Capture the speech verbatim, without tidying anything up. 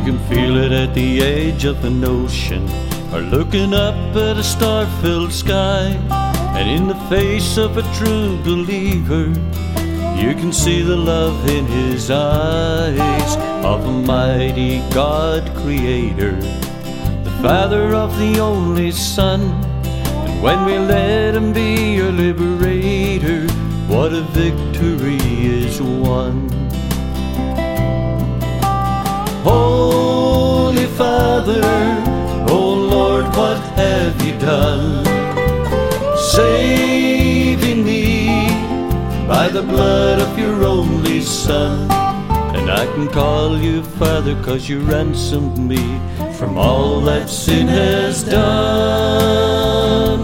can feel it at the edge of an ocean, or looking up at a star-filled sky. And in the face of a true believer, you can see the love in his eyes of a mighty God creator, the Father of the only Son. And when we let him be your liberator, what a victory is won. Holy Father, oh Lord, what have you done? Saving me by the blood of your only Son. And I can call you Father, 'cause you ransomed me from all that sin has done.